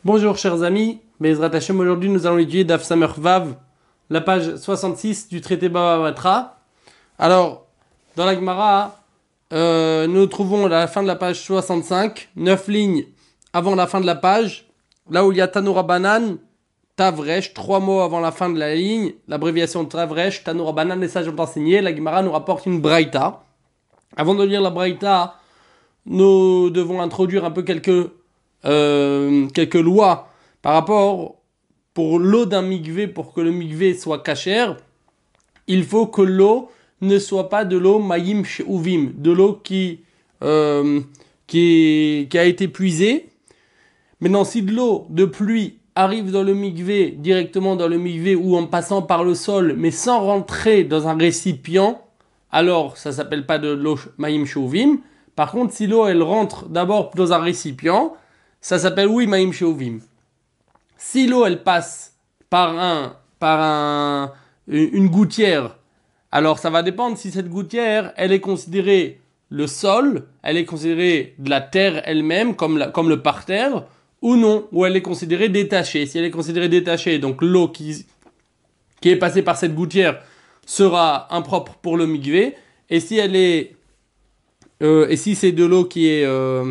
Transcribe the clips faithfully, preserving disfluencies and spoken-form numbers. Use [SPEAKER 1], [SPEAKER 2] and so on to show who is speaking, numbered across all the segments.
[SPEAKER 1] Bonjour chers amis, Bezrat Hashem, aujourd'hui nous allons étudier Daf Samer Vav, la page soixante-six du traité Baba Batra. Alors, dans la Gemara, euh, nous trouvons à la fin de la page soixante-cinq, neuf lignes avant la fin de la page, là où il y a Tanoura Banan, Tavresh, trois mots avant la fin de la ligne, l'abréviation de Tavresh, Tanoura Banan, les sages ont enseigné, la Gemara nous rapporte une Braïta. Avant de lire la Braïta, nous devons introduire un peu quelques Euh, quelques lois par rapport pour l'eau d'un mikvé. Pour que le mikvé soit kasher, il faut que l'eau ne soit pas de l'eau mayim she'uvim, de l'eau qui, euh, qui, qui a été puisée. Maintenant, si de l'eau de pluie arrive dans le mikvé, directement dans le mikvé ou en passant par le sol, mais sans rentrer dans un récipient, alors ça s'appelle pas de l'eau mayim she'uvim. Par contre, si l'eau elle rentre d'abord dans un récipient, ça s'appelle oui Maïm Sheovim. Si l'eau elle passe par un par un une gouttière, alors ça va dépendre si cette gouttière elle est considérée le sol, elle est considérée de la terre elle-même comme la, comme le parterre ou non, ou elle est considérée détachée. Si elle est considérée détachée, donc l'eau qui qui est passée par cette gouttière sera impropre pour le mikvé. Et si elle est euh, et si c'est de l'eau qui est euh,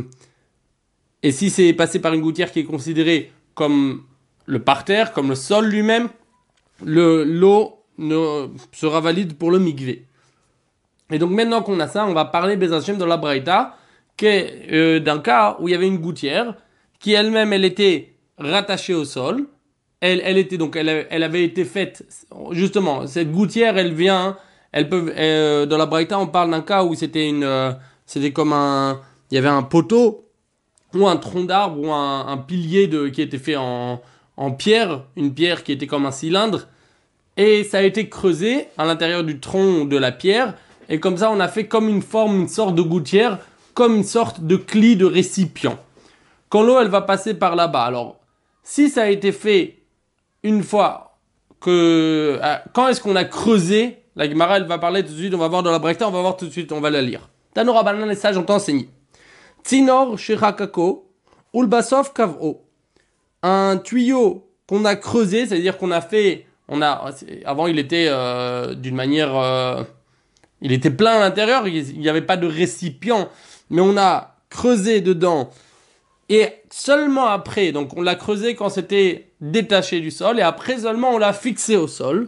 [SPEAKER 1] Et si c'est passé par une gouttière qui est considérée comme le parterre, comme le sol lui-même, le, l'eau ne, sera valide pour le mikvé. Et donc maintenant qu'on a ça, on va parler Bez Hashem de la Braïta, qui est euh, d'un cas où il y avait une gouttière, qui elle-même, elle était rattachée au sol. Elle, elle était donc, elle, elle avait été faite, justement, cette gouttière, elle vient, elle peut, euh, dans la Braïta, on parle d'un cas où c'était une, euh, c'était comme un, il y avait un poteau, ou un tronc d'arbre, ou un, un pilier de, qui était fait en, en pierre, une pierre qui était comme un cylindre, et ça a été creusé à l'intérieur du tronc de la pierre, et comme ça on a fait comme une forme, une sorte de gouttière, comme une sorte de cli de récipient. Quand l'eau elle va passer par là-bas, alors si ça a été fait une fois que... Euh, quand est-ce qu'on a creusé, la Gemara elle va parler tout de suite, on va voir dans la Braïta, on va voir tout de suite, on va la lire. Tanoura Banan, les sages ont enseigné. Tzinor Shechakako, Ulbasov Kavro. Un tuyau qu'on a creusé, c'est-à-dire qu'on a fait, on a, avant il était euh, d'une manière, euh, il était plein à l'intérieur, il n'y avait pas de récipient, mais on a creusé dedans, et seulement après, donc on l'a creusé quand c'était détaché du sol, et après seulement on l'a fixé au sol.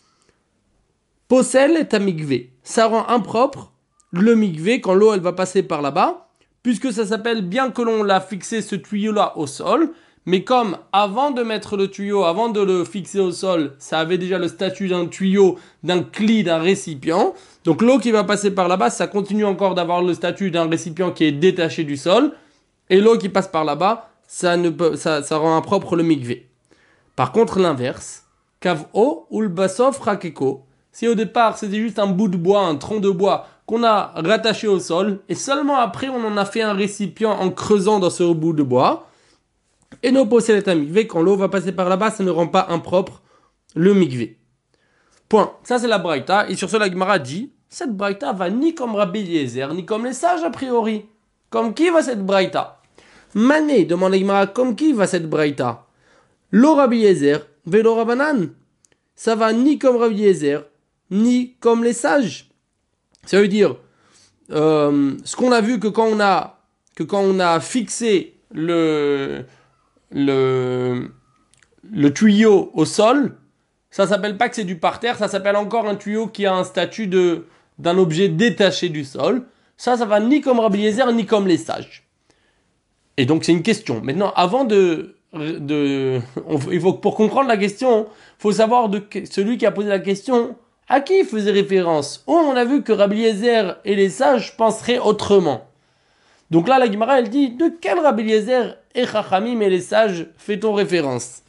[SPEAKER 1] Posel est à mikvé. Ça rend impropre le mikvé quand l'eau elle va passer par là-bas, puisque ça s'appelle bien que l'on l'a fixé ce tuyau-là au sol, mais comme avant de mettre le tuyau, avant de le fixer au sol, ça avait déjà le statut d'un tuyau, d'un cli, d'un récipient, donc l'eau qui va passer par là-bas, ça continue encore d'avoir le statut d'un récipient qui est détaché du sol, et l'eau qui passe par là-bas, ça, ne peut, ça, ça rend impropre le mikvé. Par contre, l'inverse, kav'o ou l'basov rakeko, si au départ c'était juste un bout de bois, un tronc de bois, qu'on a rattaché au sol, et seulement après on en a fait un récipient en creusant dans ce bout de bois, et nos possèdes un mikvé, quand l'eau va passer par là-bas, ça ne rend pas impropre le mikvé. Point. Ça c'est la Braïta, et sur ce la Gemara dit, cette Braïta va ni comme Rabbi Eliezer, ni comme les sages a priori. Comme qui va cette Braïta? Mané, demande la Gemara, comme qui va cette Braïta? Lo Rabbi Eliezer, velo Rabanan. Ça va ni comme Rabbi Eliezer, ni comme les sages. Ça veut dire, euh, ce qu'on a vu que quand on a, que quand on a fixé le, le, le tuyau au sol, ça s'appelle pas que c'est du parterre, ça s'appelle encore un tuyau qui a un statut de, d'un objet détaché du sol. Ça, ça va ni comme Rabbi Eliezer, ni comme les sages. Et donc, c'est une question. Maintenant, avant de, de, on, il faut, pour comprendre la question, il faut savoir de celui qui a posé la question, à qui il faisait référence? Oh, on a vu que Rabbi Eliezer et les sages penseraient autrement. Donc là, la Gemara, elle dit, de quel Rabbi Eliezer et Chachamim et les sages fait-on référence?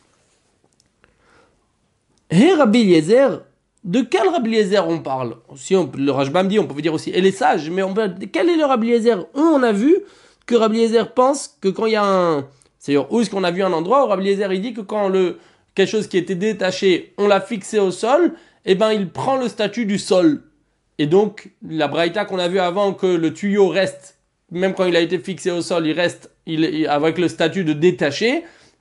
[SPEAKER 1] Et Rabbi Eliezer, de quel Rabbi Eliezer on parle? Si on, le Rashbam dit, on peut dire aussi, et les sages, mais on peut, quel est le Rabbi Eliezer? On a vu que Rabbi Eliezer pense que quand il y a un... C'est-à-dire, où est-ce qu'on a vu un endroit où Rabbi Eliezer, il dit que quand le, quelque chose qui était détaché, on l'a fixé au sol, eh ben, il prend le statut du sol. Et donc, la Braïta qu'on a vu avant, que le tuyau reste, même quand il a été fixé au sol, il reste il, il, avec le statut de détaché,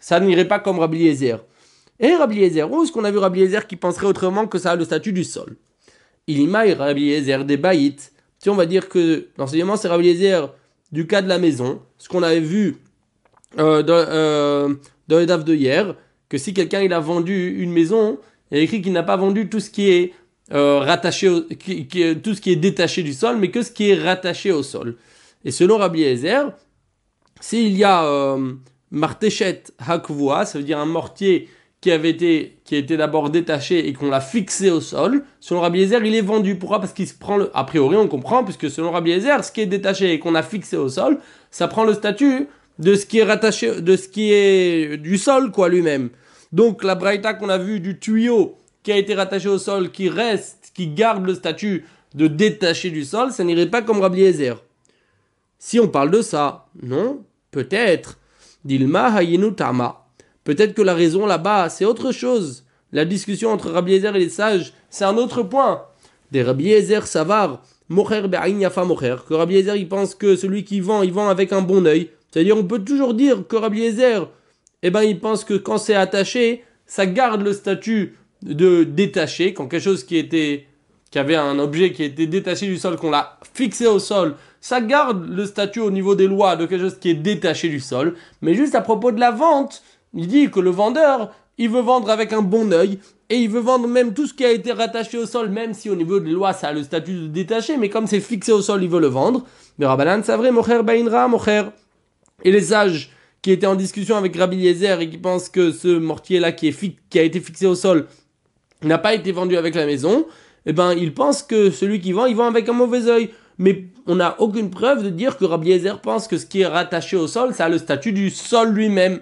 [SPEAKER 1] ça n'irait pas comme Rabbi Eliezer. Et Rabbi Eliezer, où est-ce qu'on a vu Rabbi Eliezer qui penserait autrement que ça a le statut du sol? Il imaille Rabbi Eliezer des baït. Si on va dire que l'enseignement c'est Rabbi Eliezer du cas de la maison, ce qu'on avait vu euh, dans, euh, dans le daf de hier, que si quelqu'un il a vendu une maison, il y a écrit qu'il n'a pas vendu tout ce qui est euh, rattaché, au, qui, qui, tout ce qui est détaché du sol, mais que ce qui est rattaché au sol. Et selon Rabbi Eliezer, s'il y a euh, martéchet hakvoa, ça veut dire un mortier qui avait été, qui a été d'abord détaché et qu'on l'a fixé au sol, selon Rabbi Eliezer, il est vendu. Pourquoi? Parce qu'il se prend le, a priori, on comprend, puisque selon Rabbi Eliezer, ce qui est détaché et qu'on a fixé au sol, ça prend le statut de ce qui est rattaché, de ce qui est du sol, quoi, lui-même. Donc, la braïta qu'on a vue du tuyau qui a été rattaché au sol, qui reste, qui garde le statut de détaché du sol, ça n'irait pas comme Rabbi Eliezer. Si on parle de ça, non, peut-être. Dilma hayinu tama. Peut-être que la raison là-bas, c'est autre chose. La discussion entre Rabbi Eliezer et les sages, c'est un autre point. Des Rabbi Eliezer savar, mocher be'ayin yafa mocher, que Rabbi Eliezer il pense que celui qui vend, il vend avec un bon œil. C'est-à-dire, on peut toujours dire que Rabbi Eliezer, eh ben, il pense que quand c'est attaché, ça garde le statut de détaché, quand quelque chose qui était, qui avait un objet qui était détaché du sol, qu'on l'a fixé au sol, ça garde le statut au niveau des lois de quelque chose qui est détaché du sol. Mais juste à propos de la vente, il dit que le vendeur, il veut vendre avec un bon œil, et il veut vendre même tout ce qui a été rattaché au sol, même si au niveau des lois, ça a le statut de détaché, mais comme c'est fixé au sol, il veut le vendre. Mais Rabbanan, c'est vrai, mocher bainra, mocher. Et les sages qui étaient en discussion avec Rabbi Eliezer et qui pensent que ce mortier-là qui, est fi- qui a été fixé au sol n'a pas été vendu avec la maison, eh ben, ils pensent que celui qui vend, il vend avec un mauvais œil. Mais on n'a aucune preuve de dire que Rabbi Eliezer pense que ce qui est rattaché au sol, ça a le statut du sol lui-même.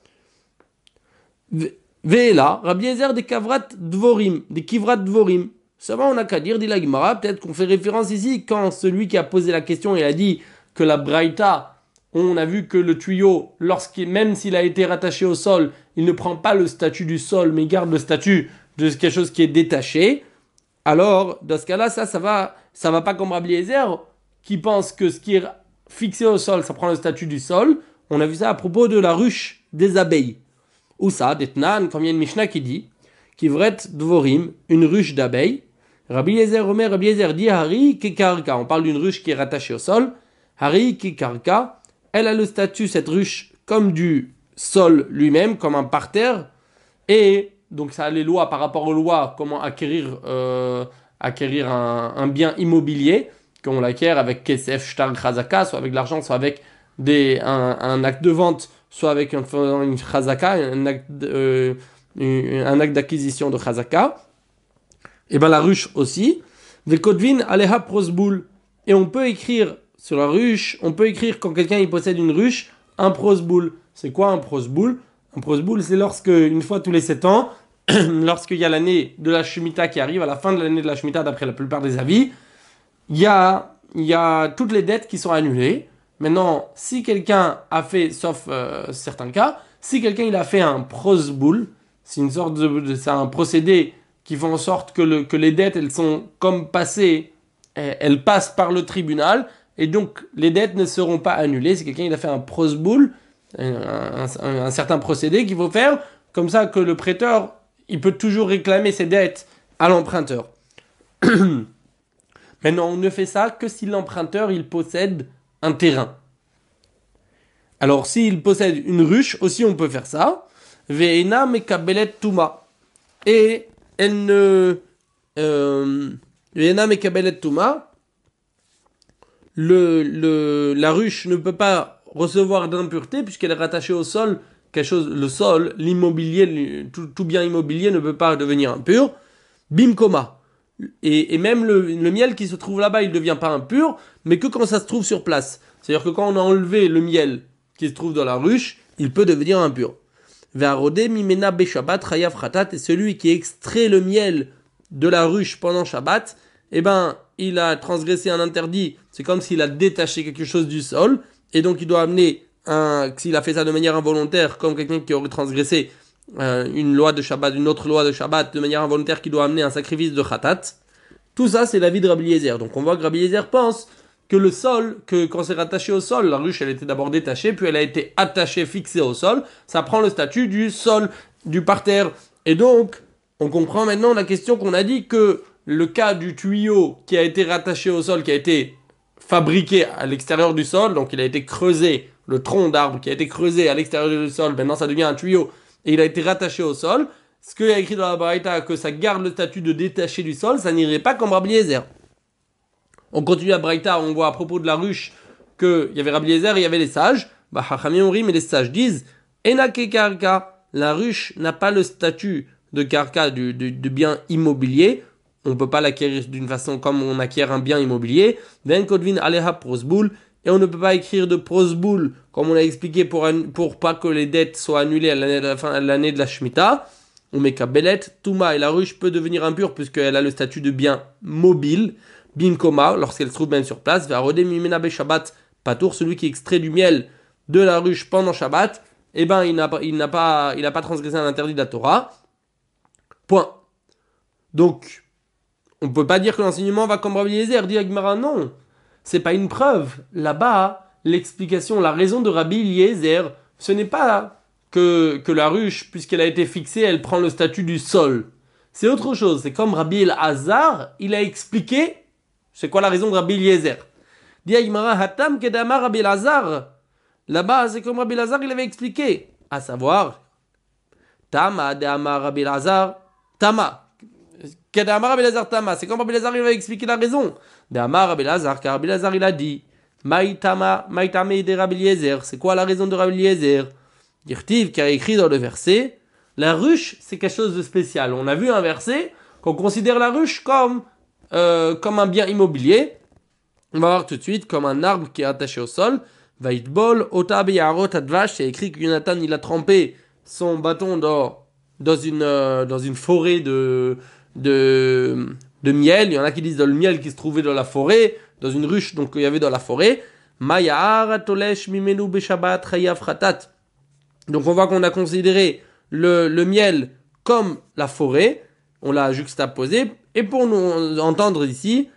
[SPEAKER 1] Ve'ela, Rabbi Eliezer des kavrat dvorim, des kivrat dvorim. Ça va, on n'a qu'à dire, dit la Gemara, peut-être qu'on fait référence ici, quand celui qui a posé la question, il a dit que la braïta, on a vu que le tuyau, lorsqu'il, même s'il a été rattaché au sol, il ne prend pas le statut du sol, mais il garde le statut de quelque chose qui est détaché. Alors, dans ce cas-là, ça, ça va, ça va pas comme Rabbi Eliezer, qui pense que ce qui est fixé au sol, ça prend le statut du sol. On a vu ça à propos de la ruche des abeilles. Ou ça, d'Etnan, comme il y a une Mishnah qui dit, qui vret dvorim, une ruche d'abeilles. Rabbi Eliezer, Omer, Rabbi Eliezer dit, Hari kikarka. On parle d'une ruche qui est rattachée au sol. Hari kikarka. Elle a le statut, cette ruche, comme du sol lui-même, comme un parterre. Et donc ça a les lois par rapport aux lois, comment acquérir, euh, acquérir un, un bien immobilier, qu'on l'acquiert avec kesef, shtar, chazaka, soit avec de l'argent, soit avec des, un, un acte de vente, soit avec un, une chazaka, un acte, euh, un acte d'acquisition de chazaka. Et bien la ruche aussi. Vekodvin aleha prosboul. Et on peut écrire sur la ruche, on peut écrire quand quelqu'un il possède une ruche, un prosboul. C'est quoi un prosboul? Un prosboul, c'est lorsque, une fois tous les sept ans, lorsqu'il y a l'année de la Shemitah qui arrive, à la fin de l'année de la Shemitah, d'après la plupart des avis, il y a, il y a toutes les dettes qui sont annulées. Maintenant, si quelqu'un a fait, sauf euh, certains cas, si quelqu'un il a fait un prosboul, c'est une sorte de, de c'est un procédé qui fait en sorte que, le, que les dettes, elles sont comme passées, elles passent par le tribunal, et donc les dettes ne seront pas annulées. C'est quelqu'un il a fait un prosboul, un, un, un, un certain procédé qu'il faut faire, comme ça que le prêteur, il peut toujours réclamer ses dettes à l'emprunteur. Maintenant, on ne fait ça que si l'emprunteur, il possède un terrain. Alors, s'il possède une ruche, aussi on peut faire ça. Ve'ena mekabelet tuma. Et elle ne... Euh, Ve'ena mekabelet tuma. Le, le, la ruche ne peut pas recevoir d'impureté puisqu'elle est rattachée au sol. Quelque chose, le sol, l'immobilier, tout, tout bien immobilier ne peut pas devenir impur. Bimkoma. Et, et même le, le miel qui se trouve là-bas, il ne devient pas impur, mais que quand ça se trouve sur place. C'est-à-dire que quand on a enlevé le miel qui se trouve dans la ruche, il peut devenir impur. Ve'arodé mimena beshabbat chayav khatat. Et celui qui extrait le miel de la ruche pendant Shabbat, eh ben, il a transgressé un interdit. C'est comme s'il a détaché quelque chose du sol, et donc il doit amener un, s'il a fait ça de manière involontaire, comme quelqu'un qui aurait transgressé euh, une loi de Shabbat, une autre loi de Shabbat, de manière involontaire, qui doit amener un sacrifice de khatat. Tout ça, c'est l'avis de Rabbi Eliezer. Donc on voit que Rabbi Eliezer pense que le sol, que quand c'est rattaché au sol, la ruche elle était d'abord détachée, puis elle a été attachée, fixée au sol, ça prend le statut du sol, du parterre. Et donc, on comprend maintenant la question qu'on a dit que le cas du tuyau qui a été rattaché au sol, qui a été fabriqué à l'extérieur du sol, donc il a été creusé, le tronc d'arbre qui a été creusé à l'extérieur du sol, maintenant ça devient un tuyau, et il a été rattaché au sol, ce qu'il y a écrit dans la Baraita, que ça garde le statut de détaché du sol, ça n'irait pas comme Rabbi Eliezer. On continue à Braïta, on voit à propos de la ruche qu'il y avait Rabbi Eliezer et il y avait les sages. Bah, Chachamim ont ri, mais les sages disent Enake karka, la ruche n'a pas le statut de karka, de, de, de bien immobilier. On ne peut pas l'acquérir d'une façon comme on acquiert un bien immobilier. Ven kodvin aleha prosboul, et on ne peut pas écrire de prosboul, comme on l'a expliqué, pour, pour pas que les dettes soient annulées à l'année de la, fin, à l'année de la Shemitah. On met kabelet, Touma, et la ruche peut devenir impure puisqu'elle a le statut de bien mobile. Binkoma, lorsqu'elle se trouve même sur place, va rodé mimena be Shabbat patour, celui qui extrait du miel de la ruche pendant Shabbat, eh ben il n'a pas, il n'a pas, il n'a pas transgressé un interdit de la Torah. Point. Donc, on ne peut pas dire que l'enseignement va comme Rabbi Eliezer, dit Agmara, non. C'est pas une preuve. Là-bas, l'explication, la raison de Rabbi Eliezer, ce n'est pas que, que la ruche, puisqu'elle a été fixée, elle prend le statut du sol. C'est autre chose. C'est comme Rabbi Elazar, il a expliqué. C'est quoi la raison de Rabbi Eliezer? Dit Agmara, Hatam kedama Rabbi Elazar. Là-bas, c'est comme Rabbi Elazar, il avait expliqué. À savoir, Tama de Amar Rabbi Elazar, Tama. Kedama Rabbi Elazar, Tama. C'est comme Rabbi Elazar, il avait expliqué la raison. De Amar Rabbi Elazar, car Rabbi Elazar, il a dit, Maïtama, Maïtame de Rabbi Eliezer. C'est quoi la raison de Rabbi Eliezer? Dirtiv, qui a écrit dans le verset, la ruche, c'est quelque chose de spécial. On a vu un verset qu'on considère la ruche comme Euh, comme un bien immobilier. On va voir tout de suite comme un arbre qui est attaché au sol. Vaitbol, Otabe Yarot Advash, c'est écrit que Jonathan il a trempé son bâton dans, dans, une, euh, dans une forêt de, de, de miel. Il y en a qui disent dans le miel qui se trouvait dans la forêt, dans une ruche donc il y avait dans la forêt. Mayar Tolesh Mimenu Beshabat Chayav Khatat. Donc on voit qu'on a considéré le, le miel comme la forêt. On l'a juxtaposé. Et pour nous entendre ici,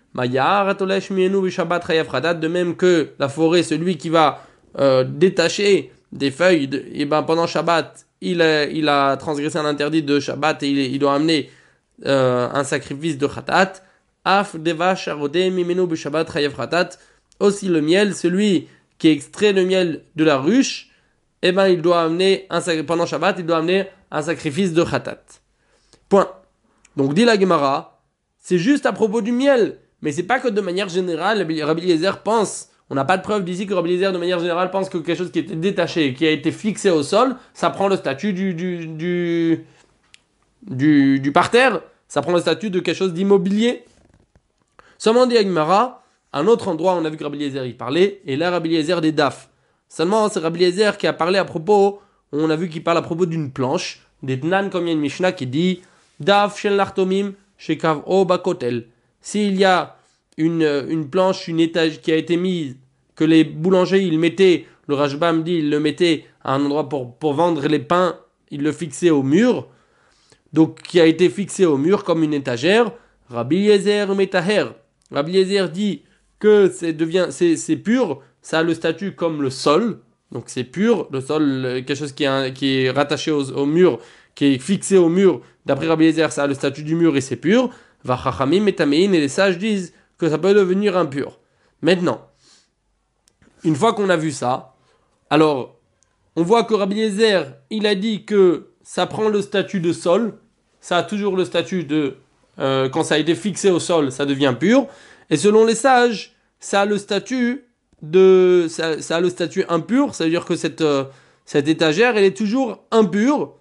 [SPEAKER 1] de même que la forêt, celui qui va euh, détacher des feuilles, de, et ben pendant Shabbat, il a, il a transgressé un interdit de Shabbat et il, il doit amener euh, un sacrifice de Khatat. Af devash arodé mimenu b'Shabbat chayav Khatat. Aussi le miel, celui qui extrait le miel de la ruche, et ben il doit amener un pendant Shabbat, il doit amener un sacrifice de Khatat. Point. Donc dit la Gemara, c'est juste à propos du miel, mais c'est pas que de manière générale, Rabbi Eliezer pense, on n'a pas de preuve d'ici que Rabbi Eliezer de manière générale pense que quelque chose qui était détaché, qui a été fixé au sol, ça prend le statut du, du, du, du, du parterre, ça prend le statut de quelque chose d'immobilier. Seulement dit Agmara, un autre endroit on a vu que Rabbi Eliezer y parlait, et là Rabbi Eliezer des Daf. Seulement c'est Rabbi Eliezer qui a parlé à propos, on a vu qu'il parle à propos d'une planche, des Tnan comme il y a une Mishnah qui dit Daf shel Nartomim shekav o bakotel. S'il y a une, une planche, une étage qui a été mise, que les boulangers ils mettaient, le Rashbam dit ils le mettaient à un endroit pour, pour vendre les pains, ils le fixaient au mur, donc qui a été fixé au mur comme une étagère, Rabbi Eliezer metaher. Rabbi Eliezer dit que c'est, devient, c'est, c'est pur, ça a le statut comme le sol, donc c'est pur, le sol, quelque chose qui est, qui est rattaché au, au mur, qui est fixé au mur, d'après Rabbi Eliezer, ça a le statut du mur et c'est pur. Vachachamim et Tamein, et les sages disent que ça peut devenir impur. Maintenant, une fois qu'on a vu ça, alors, on voit que Rabbi Eliezer, il a dit que ça prend le statut de sol, ça a toujours le statut de, euh, quand ça a été fixé au sol, ça devient pur, et selon les sages, ça a le statut de, ça, ça a le statut impur, ça veut dire que cette, euh, cette étagère, elle est toujours impure.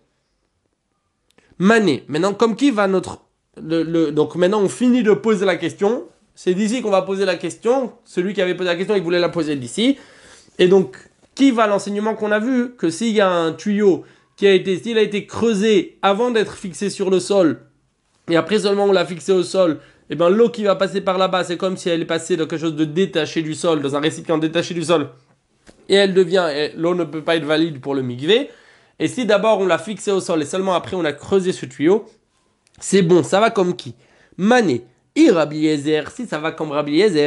[SPEAKER 1] Mané. Maintenant, comme qui va notre... Le, le, donc maintenant, on finit de poser la question. C'est d'ici qu'on va poser la question. Celui qui avait posé la question, il voulait la poser d'ici. Et donc, qui va l'enseignement qu'on a vu que s'il y a un tuyau qui a été, s'il a été creusé avant d'être fixé sur le sol, et après seulement on l'a fixé au sol, et ben l'eau qui va passer par là-bas, c'est comme si elle est passée dans quelque chose de détaché du sol, dans un récipient détaché du sol, et elle devient, et l'eau ne peut pas être valide pour le mikvé. Et si d'abord on l'a fixé au sol et seulement après on a creusé ce tuyau, c'est bon, ça va comme qui? Mané, i Rabbi Eliezer, si ça va comme Rabbi Eliezer,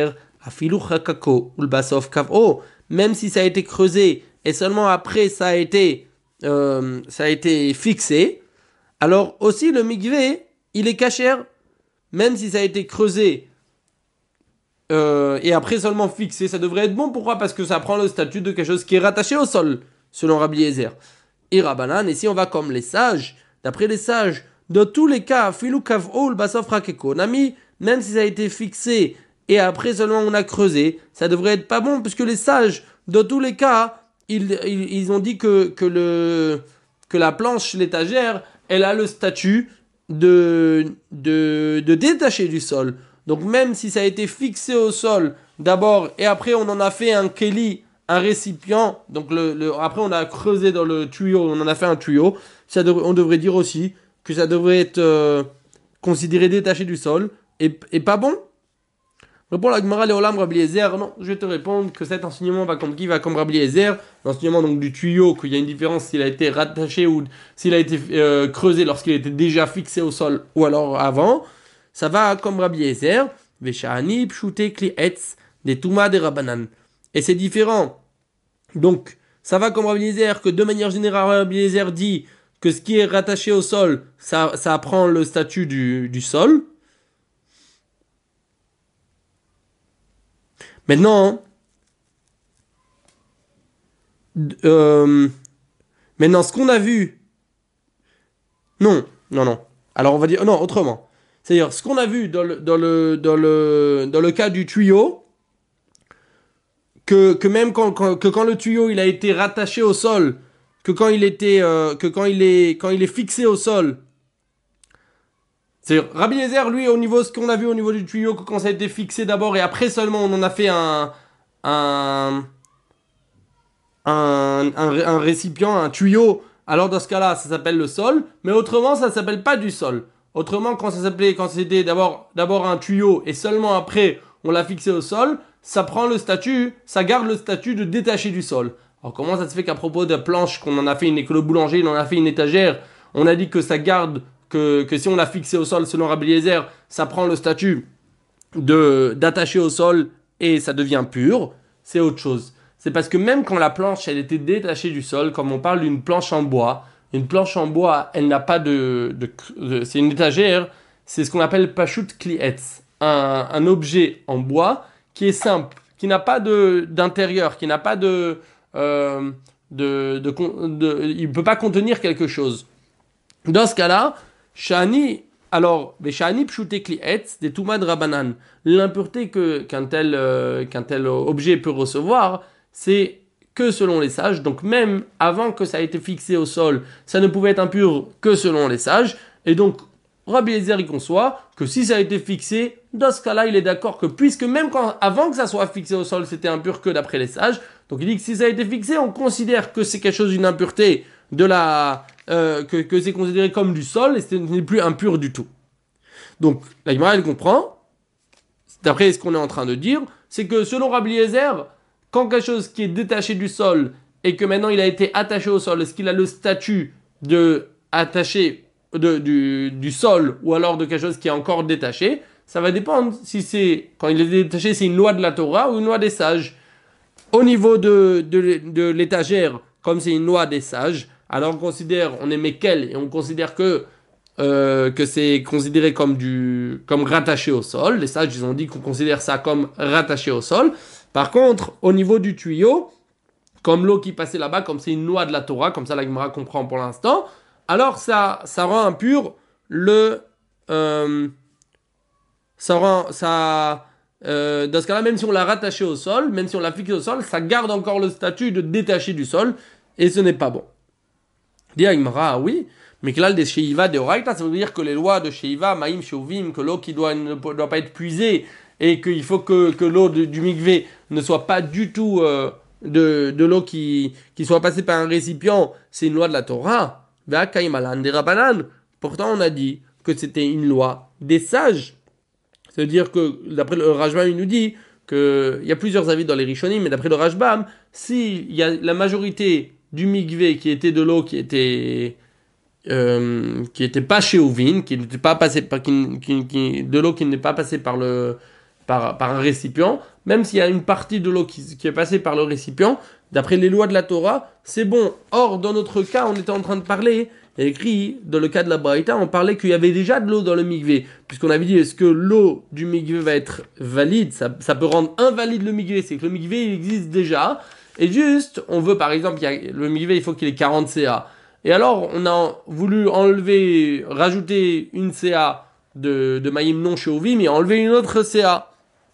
[SPEAKER 1] Afilu chakako ou le basov kavo, même si ça a été creusé et seulement après ça a été, euh, ça a été fixé, alors aussi le mikvé, il est kasher, même si ça a été creusé euh, et après seulement fixé, ça devrait être bon. Pourquoi? Parce que ça prend le statut de quelque chose qui est rattaché au sol, selon Rabbi Eliezer. Et Rabbanan, et si on va comme les sages, d'après les sages, dans tous les cas, filou kav'ol basaf rakeko, nami, même si ça a été fixé et après seulement on a creusé, ça devrait être pas bon, puisque les sages, dans tous les cas, ils, ils, ils ont dit que, que, le, que la planche, l'étagère, elle a le statut de, de, de détacher du sol. Donc même si ça a été fixé au sol d'abord et après on en a fait un keli, un récipient, donc le, le, après on a creusé dans le tuyau, on en a fait un tuyau, ça dev, on devrait dire aussi que ça devrait être euh, considéré détaché du sol et, et pas bon. Répond la Gemara Léolam Rabbi Eliezer. Non, je vais te répondre que cet enseignement va comme qui va comme Rabbi Eliezer, l'enseignement donc du tuyau, qu'il y a une différence s'il a été rattaché ou s'il a été euh, creusé lorsqu'il était déjà fixé au sol ou alors avant. Ça va comme Rabbi Eliezer, Veshani pshute kli etz des Touma des Rabbanan. Et c'est différent. Donc, ça va comme Rabbi Eliezer que de manière générale, Rabbi Eliezer dit que ce qui est rattaché au sol, ça, ça prend le statut du, du sol. Maintenant, euh, maintenant, ce qu'on a vu, non, non, non. Alors on va dire, non, autrement. C'est-à-dire, ce qu'on a vu dans le, dans le, dans le, dans le cas du tuyau, que, que même quand, quand, que quand le tuyau il a été rattaché au sol, que quand il était, euh, que quand il est, quand il est fixé au sol, c'est-à-dire, Rabbi Eliezer, lui, au niveau, ce qu'on a vu au niveau du tuyau, que quand ça a été fixé d'abord et après seulement on en a fait un, un, un, un, un récipient, un tuyau, alors dans ce cas-là, ça s'appelle le sol, mais autrement, ça ne s'appelle pas du sol. Autrement, quand ça s'appelait, quand c'était d'abord, d'abord un tuyau et seulement après on l'a fixé au sol, ça prend le statut, ça garde le statut de détaché du sol. Alors comment ça se fait qu'à propos de la planche qu'on en a fait une, que le boulanger il en a fait une étagère, on a dit que ça garde, que, que si on l'a fixé au sol selon Rabbi Eliezer, ça prend le statut de, d'attacher au sol et ça devient pur, c'est autre chose. C'est parce que même quand la planche elle était détachée du sol, comme on parle d'une planche en bois, une planche en bois, elle n'a pas de, de, de c'est une étagère, c'est ce qu'on appelle pashut klietz, un, un objet en bois qui est simple, qui n'a pas de, d'intérieur, qui n'a pas de, euh, de, de, de, de, il ne peut pas contenir quelque chose. Dans ce cas-là, shani, alors, les shani pshute klietz des touma de rabanan, l'impureté que qu'un tel, euh, qu'un tel objet peut recevoir, c'est que selon les sages, donc même avant que ça ait été fixé au sol, ça ne pouvait être impur que selon les sages, et donc Rabbi Eliezer y conçoit que si ça a été fixé, dans ce cas-là, il est d'accord que puisque même quand, avant que ça soit fixé au sol, c'était impur que d'après les sages, donc il dit que si ça a été fixé, on considère que c'est quelque chose d'une impureté de la, euh, que, que c'est considéré comme du sol, et ce n'est plus impur du tout. Donc la Gemara, elle comprend, d'après ce qu'on est en train de dire, c'est que selon Rabbi Eliezer, quand quelque chose qui est détaché du sol et que maintenant il a été attaché au sol, est-ce qu'il a le statut de attaché de, du, du sol ou alors de quelque chose qui est encore détaché? Ça va dépendre si c'est, quand il est détaché, c'est une loi de la Torah ou une loi des sages. Au niveau de, de, de l'étagère, comme c'est une loi des sages, alors on considère, on est Mekel et on considère que, euh, que c'est considéré comme, du, comme rattaché au sol. Les sages, ils ont dit qu'on considère ça comme rattaché au sol. Par contre, au niveau du tuyau, comme l'eau qui passait là-bas, comme c'est une loi de la Torah, comme ça la Gemara comprend pour l'instant, alors ça, ça rend impur le... Euh, ça rend... Ça, euh, dans ce cas-là, même si on l'a rattaché au sol, même si on l'a fixé au sol, ça garde encore le statut de détaché du sol, et ce n'est pas bon. Dit la Gemara, oui, mais que là, des Sheiva, des Oraita, ça veut dire que les lois de Sheiva, Maïm, Sheuvim, que l'eau qui doit, ne doit pas être puisée, et qu'il faut que, que l'eau de, du mikvé ne soit pas du tout euh, de, de l'eau qui, qui soit passée par un récipient, c'est une loi de la Torah. Pourtant, on a dit que c'était une loi des sages. C'est-à-dire que, d'après le Rajbam, il nous dit qu'il y a plusieurs avis dans les Rishonim, mais d'après le Rajbam, s'il y a la majorité du mikvé qui était de l'eau qui était... Euh, qui était pas chez Ouvin, qui n'était pas passé par, qui, qui, qui, de l'eau qui n'est pas passée par le par, par un récipient, même s'il y a une partie de l'eau qui, qui est passée par le récipient, d'après les lois de la Torah, c'est bon. Or, dans notre cas, on était en train de parler, il y a écrit, dans le cas de la Braïta, on parlait qu'il y avait déjà de l'eau dans le mikvé, puisqu'on avait dit, est-ce que l'eau du mikvé va être valide, ça, ça peut rendre invalide le mikvé, c'est que le mikvé, il existe déjà, et juste, on veut, par exemple, il y a, le mikvé, il faut qu'il ait quarante C A. Et alors, on a voulu enlever, rajouter une C A de, de Maïm non Sheovim et enlever une autre C A.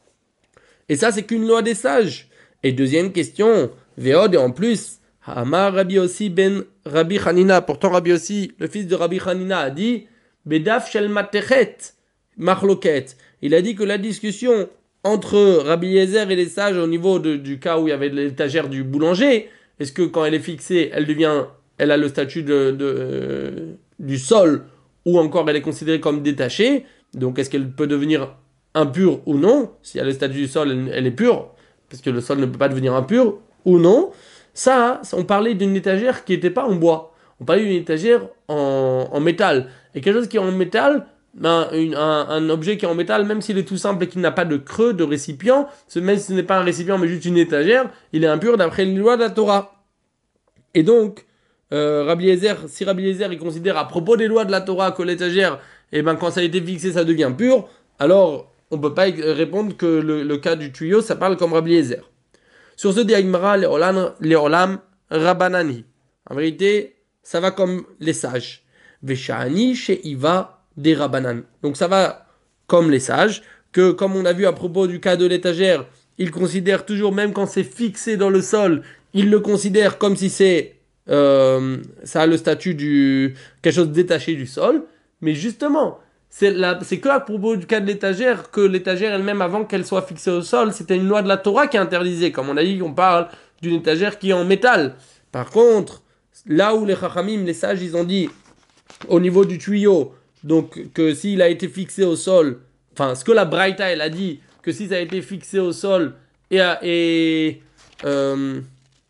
[SPEAKER 1] Et ça, c'est qu'une loi des sages. Et deuxième question, Véod, et en plus, Hamar Rabbi Ossi ben Rabbi Hanina, pourtant Rabbi Ossi, le fils de Rabbi Hanina, a dit, Bedaf shel matechet, machloket. Il a dit que la discussion entre Rabbi Yezer et les sages au niveau de, du cas où il y avait l'étagère du boulanger, est-ce que quand elle est fixée, elle devient, elle a le statut de, de euh, du sol, ou encore elle est considérée comme détachée, donc est-ce qu'elle peut devenir impure ou non? Si elle a le statut du sol, elle, elle est pure, parce que le sol ne peut pas devenir impur, ou non. Ça, on parlait d'une étagère qui n'était pas en bois. On parlait d'une étagère en, en métal. Et quelque chose qui est en métal, ben, une, un, un objet qui est en métal, même s'il est tout simple et qu'il n'a pas de creux, de récipient, même si ce n'est pas un récipient mais juste une étagère, il est impur d'après les lois de la Torah. Et donc, euh, Rabbi Yezer, si Rabbi Yezer il considère à propos des lois de la Torah que l'étagère, eh ben, quand ça a été fixé, ça devient pur, alors on ne peut pas répondre que le, le cas du tuyau, ça parle comme Rabbi Yezer. Sur ce diagmara, les olam, les olam rabanani. En vérité, ça va comme les sages. Veshani sheiva des rabanan. Donc ça va comme les sages, que comme on a vu à propos du cas de l'étagère, ils considèrent toujours, même quand c'est fixé dans le sol, ils le considèrent comme si c'est euh, ça a le statut du quelque chose détaché du sol. Mais justement, c'est, la, c'est que à propos du cas de l'étagère, que l'étagère elle-même, avant qu'elle soit fixée au sol, c'était une loi de la Torah qui interdisait. Comme on a dit, on parle d'une étagère qui est en métal. Par contre, là où les chachamim, les sages, ils ont dit, au niveau du tuyau, donc que s'il a été fixé au sol, enfin, ce que la Braïta, elle a dit, que si ça a été fixé au sol, et, et euh,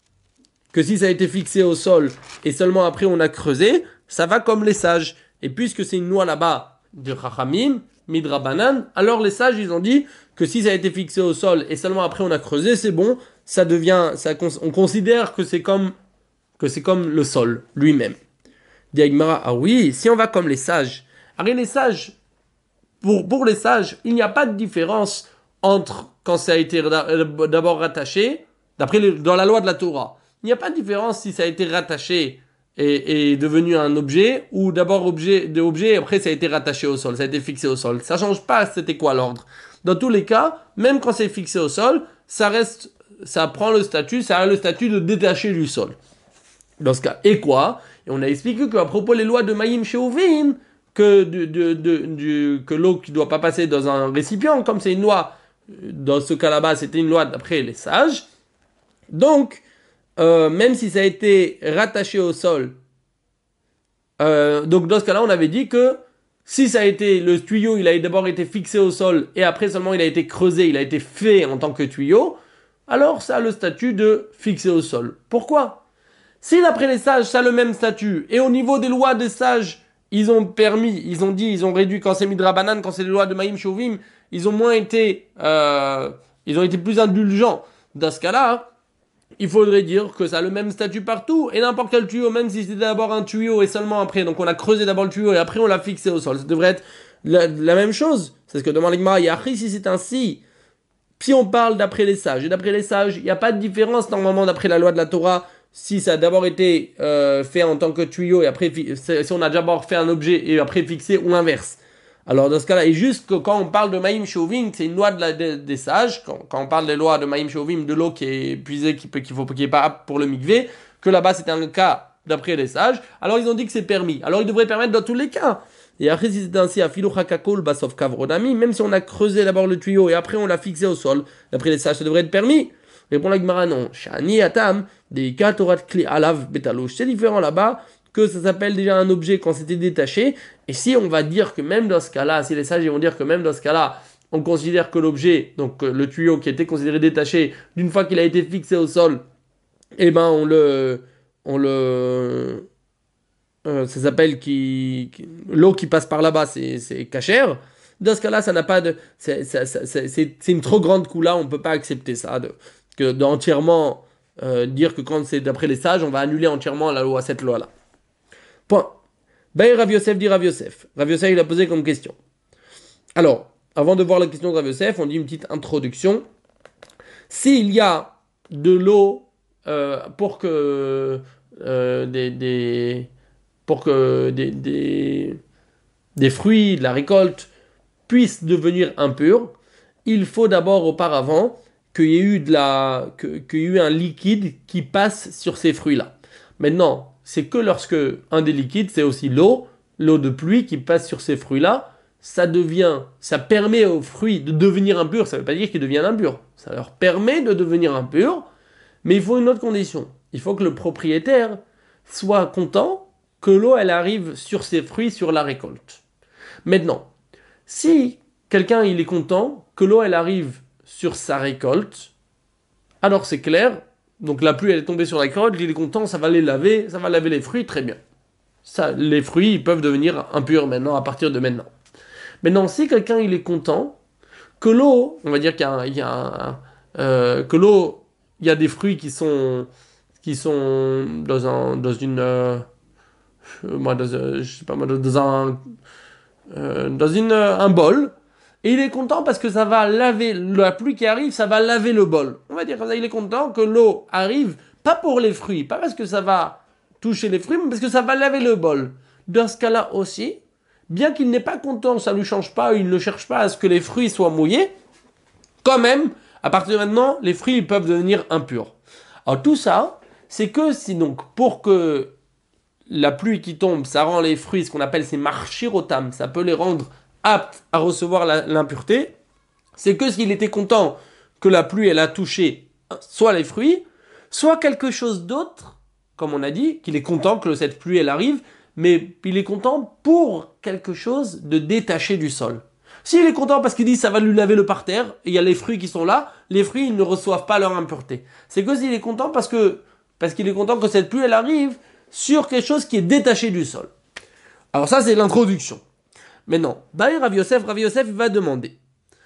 [SPEAKER 1] que si ça a été fixé au sol, et seulement après on a creusé, ça va comme les sages. Et puisque c'est une loi là-bas, de Chachamim, Midrabanan, alors les sages ils ont dit que si ça a été fixé au sol et seulement après on a creusé, c'est bon, ça devient, ça, on considère que c'est comme que c'est comme le sol lui-même. Diagmara, ah oui, si on va comme les sages, alors les sages, pour, pour les sages, il n'y a pas de différence entre quand ça a été d'abord rattaché, d'après les, dans la loi de la Torah, il n'y a pas de différence si ça a été rattaché est, est devenu un objet, ou d'abord objet de objet, et après ça a été rattaché au sol, ça a été fixé au sol. Ça change pas c'était quoi l'ordre. Dans tous les cas, même quand c'est fixé au sol, ça reste, ça prend le statut, ça a le statut de détaché du sol. Dans ce cas, et quoi? Et on a expliqué qu'à propos des lois de Maïm Sheovim, que, de, de, de, de, que l'eau qui ne doit pas passer dans un récipient, comme c'est une loi, dans ce cas là-bas, c'était une loi d'après les sages. Donc, Euh, même si ça a été rattaché au sol. Euh, donc dans ce cas-là, on avait dit que si ça a été le tuyau, il a d'abord été fixé au sol et après seulement il a été creusé, il a été fait en tant que tuyau, alors ça a le statut de fixé au sol. Pourquoi? Si d'après les sages, ça a le même statut et au niveau des lois des sages, ils ont permis, ils ont dit, ils ont réduit quand c'est Midrabanan, quand c'est les lois de Maïm Sheovim, ils ont moins été, euh, ils ont été plus indulgents. Dans ce cas-là, il faudrait dire que ça a le même statut partout, et n'importe quel tuyau, même si c'était d'abord un tuyau et seulement après, donc on a creusé d'abord le tuyau et après on l'a fixé au sol, ça devrait être la, la même chose. C'est ce que demande l'Igmara. Yahri, si c'est ainsi, si on parle d'après les sages, et d'après les sages, il n'y a pas de différence normalement d'après la loi de la Torah, si ça a d'abord été euh, fait en tant que tuyau, et après, si on a d'abord fait un objet et après fixé, ou l'inverse. Alors dans ce cas-là, et juste que quand on parle de Maïm Sheovim, c'est une loi de la, de, des sages, quand, quand on parle des lois de Maïm Sheovim, de l'eau qui est épuisée, qui peut, qu'il faut, qui est pas apte pour le mikvé, que là-bas c'est un cas d'après les sages, alors ils ont dit que c'est permis. Alors ils devraient permettre dans tous les cas. Et après si c'est ainsi à Filouchakakol, Basov Kavronami, même si on a creusé d'abord le tuyau et après on l'a fixé au sol, d'après les sages ça devrait être permis. Répond la Gemara non. Shani Atam, des Katorat Kli Alav Betalouch, c'est différent là-bas, que ça s'appelle déjà un objet quand c'était détaché. Et si on va dire que même dans ce cas-là, si les sages ils vont dire que même dans ce cas-là, on considère que l'objet, donc le tuyau qui était considéré détaché, d'une fois qu'il a été fixé au sol, eh ben on le, on le, euh, ça s'appelle qui, qui l'eau qui passe par là-bas, c'est c'est cachère. Dans ce cas-là, ça n'a pas de, c'est, c'est, c'est, c'est, c'est une trop grande coula, on ne peut pas accepter ça, de, que d'entièrement euh, dire que quand c'est d'après les sages, on va annuler entièrement la loi, cette loi-là. Point. Ben Rav Yosef dit Rav Yosef. Rav Yosef, il a posé comme question. Alors, avant de voir la question de Rav Yosef, on dit une petite introduction. S'il y a de l'eau euh, pour que euh, des, des pour que des, des des fruits, de la récolte puissent devenir impurs, il faut d'abord auparavant qu'il y ait eu de la que, qu'il y ait eu un liquide qui passe sur ces fruits-là. Maintenant, c'est que lorsque un des liquides, c'est aussi l'eau, l'eau de pluie qui passe sur ces fruits-là, ça devient, ça permet aux fruits de devenir impurs. Ça ne veut pas dire qu'ils deviennent impurs. Ça leur permet de devenir impurs, mais il faut une autre condition. Il faut que le propriétaire soit content que l'eau, elle arrive sur ses fruits, sur la récolte. Maintenant, si quelqu'un, il est content que l'eau, elle arrive sur sa récolte, alors c'est clair. Donc la pluie, elle est tombée sur la récolte, il est content, ça va les laver, ça va laver les fruits, très bien. Ça, les fruits, ils peuvent devenir impurs maintenant, à partir de maintenant. Maintenant, si quelqu'un, il est content que l'eau, on va dire qu'il y a, il y a un, euh, que l'eau, il y a des fruits qui sont, qui sont dans un, dans une, euh, moi, dans, je sais pas moi, dans un, euh, dans une, un bol, et il est content parce que ça va laver, la pluie qui arrive, ça va laver le bol. On va dire comme ça, il est content que l'eau arrive, pas pour les fruits, pas parce que ça va toucher les fruits, mais parce que ça va laver le bol. Dans ce cas-là aussi, bien qu'il n'est pas content, ça ne lui change pas, il ne cherche pas à ce que les fruits soient mouillés, quand même, à partir de maintenant, les fruits peuvent devenir impurs. Alors tout ça, c'est que si donc, pour que la pluie qui tombe, ça rend les fruits, ce qu'on appelle ces marchirotam, ça peut les rendre aptes à recevoir la, l'impureté, c'est que s'il était content que la pluie, elle a touché soit les fruits, soit quelque chose d'autre, comme on a dit, qu'il est content que cette pluie, elle arrive, mais il est content pour quelque chose de détaché du sol. S'il est content parce qu'il dit ça va lui laver le parterre, et il y a les fruits qui sont là, les fruits, ils ne reçoivent pas leur impureté. C'est que s'il est content parce que, parce qu'il est content que cette pluie, elle arrive sur quelque chose qui est détaché du sol. Alors ça, c'est l'introduction. Maintenant, Baï Rav Yosef, Rav Yosef va demander.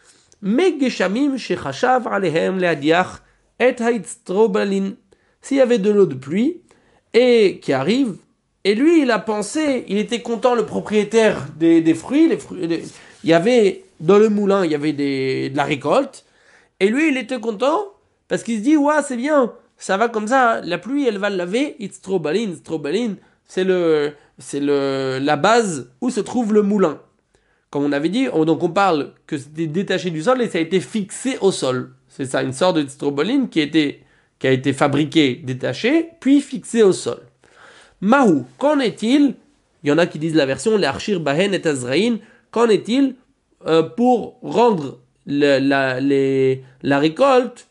[SPEAKER 1] Megeshamim shechashav alehem leadiach et haitztrobalin. S'il y avait de l'eau de pluie, et qui arrive, et lui, il a pensé, il était content, le propriétaire des, des fruits, les fruits les, il y avait, dans le moulin, il y avait des, de la récolte, et lui, il était content, parce qu'il se dit, ouais, c'est bien, ça va comme ça, la pluie, elle va le laver, itztrobalin, itztrobalin, c'est le, c'est le, la base où se trouve le moulin. Comme on avait dit, on, donc on parle que c'était détaché du sol et ça a été fixé au sol. C'est ça, une sorte de stroboline qui a été, qui a été fabriquée, détachée, puis fixée au sol. Mahou, qu'en est-il? Il y en a qui disent la version l'archir bahen et azraïn. Qu'en est-il euh, pour rendre le, la, les, la récolte,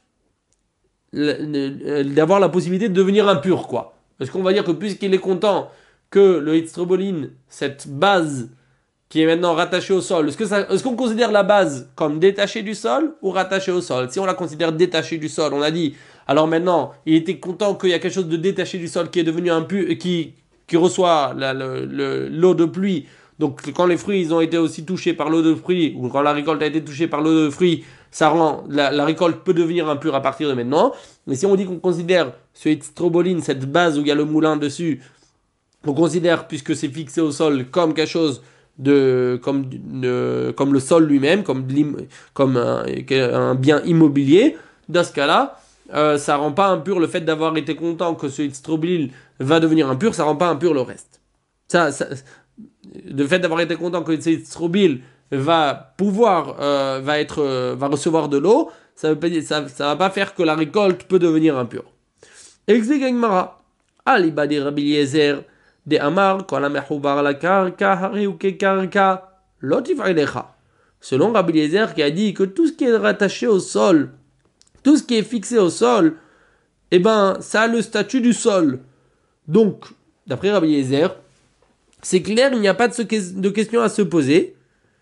[SPEAKER 1] le, le, d'avoir la possibilité de devenir impur, quoi? Parce qu'on va dire que puisqu'il est content que le hitztroboline, cette base qui est maintenant rattaché au sol, est-ce, que ça, est-ce qu'on considère la base comme détachée du sol ou rattachée au sol? Si on la considère détachée du sol, on a dit, alors maintenant, il était content qu'il y a quelque chose de détaché du sol qui est devenu impur, qui, qui reçoit la, le, le, l'eau de pluie. Donc quand les fruits ils ont été aussi touchés par l'eau de pluie, ou quand la récolte a été touchée par l'eau de fruit, ça rend, la, la récolte peut devenir impure à partir de maintenant. Mais si on dit qu'on considère ce stroboline, cette base où il y a le moulin dessus, on considère, puisque c'est fixé au sol, comme quelque chose de comme de, comme le sol lui-même, comme comme un, un bien immobilier. Dans ce cas-là, euh, ça rend pas impur le fait d'avoir été content que ce strobil va devenir impur, ça rend pas impur le reste. Ça, ça le fait d'avoir été content que ce strobil va pouvoir euh, va être euh, va recevoir de l'eau, ça veut pas dire, ça ça va pas faire que la récolte peut devenir impure. Explique Gemara. Ali badi Rabbi Eliezer de Amar, quand la mehoubar la karka, hariuke karka, lotifailecha. Selon Rabbi Eliezer qui a dit que tout ce qui est rattaché au sol, tout ce qui est fixé au sol, eh ben, ça a le statut du sol. Donc, d'après Rabbi Eliezer, c'est clair, il n'y a pas de, ce, de question à se poser,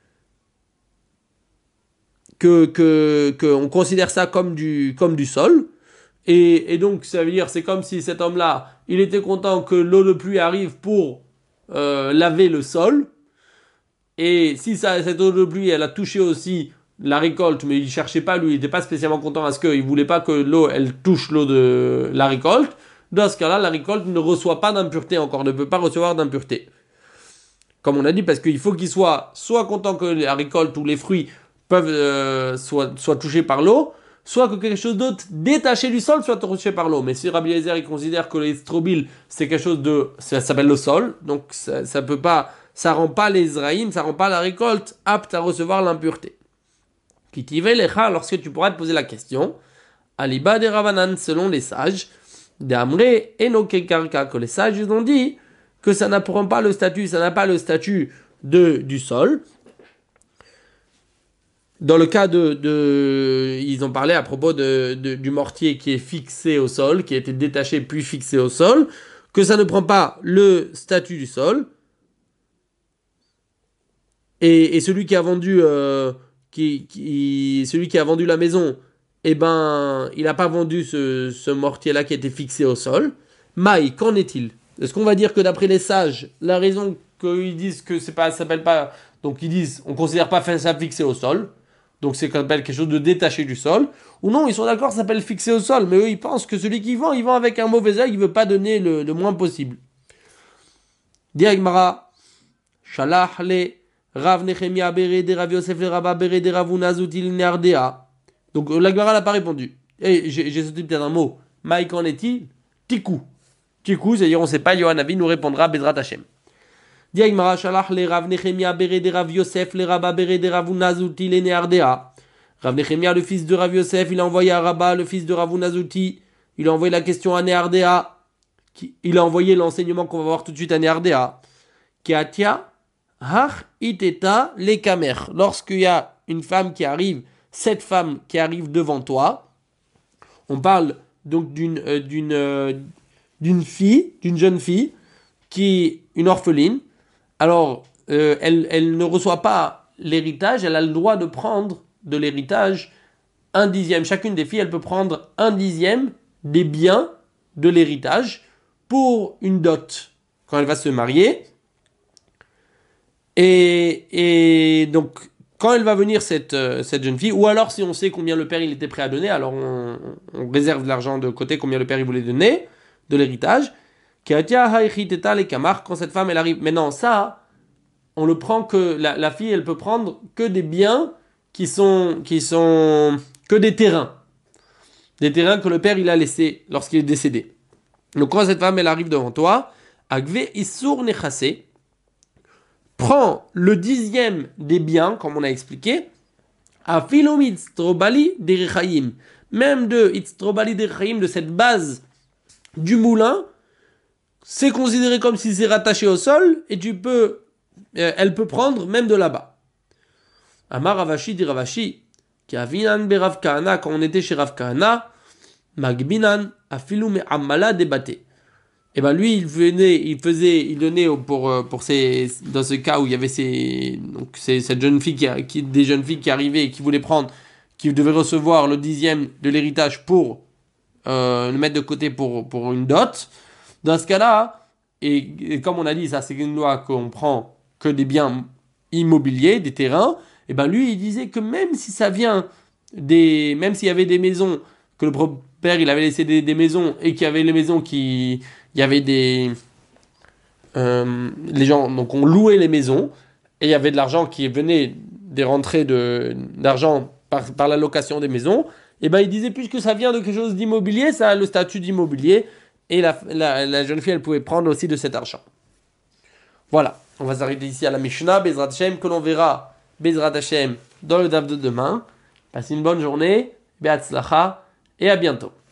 [SPEAKER 1] que, que, que on considère ça comme du, comme du sol. Et, et donc, ça veut dire, c'est comme si cet homme-là, il était content que l'eau de pluie arrive pour euh, laver le sol. Et si ça, cette eau de pluie, elle a touché aussi la récolte, mais il cherchait pas, lui, il n'était pas spécialement content à ce qu'il voulait pas que l'eau, elle touche l'eau de la récolte. Dans ce cas-là, la récolte ne reçoit pas d'impureté encore, ne peut pas recevoir d'impureté. Comme on a dit, parce qu'il faut qu'il soit soit content que la récolte ou les fruits peuvent euh, soit, soit touchés par l'eau, soit que quelque chose d'autre détaché du sol soit touché par l'eau. Mais si Rabbi Eliezer il considère que les strobiles c'est quelque chose de, ça s'appelle le sol, donc ça, ça peut pas, ça rend pas les Zraïm, ça rend pas la récolte apte à recevoir l'impureté. Kitive lecha, lorsque tu pourras te poser la question, aliba de Ravanan selon les sages, d'Amré et no kekarka, que les sages ils ont dit que ça n'apprend pas le statut, ça n'a pas le statut de, du sol. Dans le cas de, de ils ont parlé à propos de, de, du mortier qui est fixé au sol, qui a été détaché puis fixé au sol, que ça ne prend pas le statut du sol. Et, et celui qui a vendu, euh, qui, qui, celui qui a vendu la maison, eh ben, il n'a pas vendu ce, ce mortier-là qui a été fixé au sol. Maï, qu'en est-il? Est-ce qu'on va dire que d'après les sages, la raison qu'ils disent que c'est pas, ça s'appelle pas, donc ils disent, on considère pas ça fixé au sol, donc c'est qu'on appelle quelque chose de détaché du sol, ou non, ils sont d'accord, ça s'appelle fixé au sol, mais eux ils pensent que celui qui vend, il vend avec un mauvais œil, il veut pas donner le, le moins possible. Diagmara, Shalah le Rav Nechemia bere de Rav Yosef le Rabba bere de Rav Unazutil Nerdea. Donc la Gemara n'a pas répondu. Et j'ai, j'ai sauté peut-être un mot. Maïk en est-il? Tikou. Tikou, c'est-à-dire on ne sait pas, Yohanavi nous répondra Bezrat Hashem. Diagmara Shalach le Rav Nechemia bere de Rav Yosef le Rabba bere de Rav Unazutil Nerdea. Rav Nechemia, le fils de Rav Yosef, il a envoyé à Rabba, le fils de Rav Unazuti, il a envoyé la question à Nerdea. Il a envoyé l'enseignement qu'on va voir tout de suite à Nerdea. Kiatia Hach iteta le kamer. Lorsqu'il y a une femme qui arrive, cette femme qui arrive devant toi, on parle donc d'une euh, d'une euh, d'une fille, d'une jeune fille qui est une orpheline. Alors euh, elle elle ne reçoit pas l'héritage, elle a le droit de prendre de l'héritage un dixième. Chacune des filles, elle peut prendre un dixième des biens de l'héritage pour une dot quand elle va se marier. Et, et donc, quand elle va venir, cette, euh, cette jeune fille, ou alors si on sait combien le père il était prêt à donner, alors on, on réserve de l'argent de côté, combien le père il voulait donner, de l'héritage. Quand cette femme elle arrive, maintenant ça, on le prend que, la, la fille elle peut prendre que des biens qui sont, qui sont, que des terrains. Des terrains que le père il a laissés lorsqu'il est décédé. Donc quand cette femme elle arrive devant toi, Agve Isur Nechase, prend le dixième des biens, comme on a expliqué, à Philom Itztrobali des Rechaim, même de Itztrobali des Rechaim, de cette base du moulin, c'est considéré comme si c'est rattaché au sol, et tu peux, euh, elle peut prendre même de là-bas. Amar Ravashi dit Ravashi, qui a Vinan Berav Kahana, quand on était chez Rav Kahana, Magbinan, Afilu me Amala débatté. Et ben lui, il venait, il faisait, il donnait pour pour ces, dans ce cas où il y avait ces, donc c'est cette jeune fille qui, qui, des jeunes filles qui arrivaient et qui voulaient prendre, qui devaient recevoir le dixième de l'héritage pour euh, le mettre de côté pour pour une dot. Dans ce cas-là, et, et comme on a dit, ça c'est une loi qu'on prend que des biens immobiliers, des terrains. Et ben lui, il disait que même si ça vient des, même s'il y avait des maisons que le père il avait laissé des, des maisons et qu'il y avait les maisons qui il y avait des euh, les gens donc on louait les maisons et il y avait de l'argent qui venait des rentrées de d'argent par, par la location des maisons, et ben il disait puisque ça vient de quelque chose d'immobilier, ça a le statut d'immobilier, et la, la, la jeune fille elle pouvait prendre aussi de cet argent. Voilà, on va s'arrêter ici à la Mishnah Bezrat Hashem, que l'on verra Bezrat Hashem dans le daf de demain. Passez une bonne journée, Be'atzlacha, et à bientôt.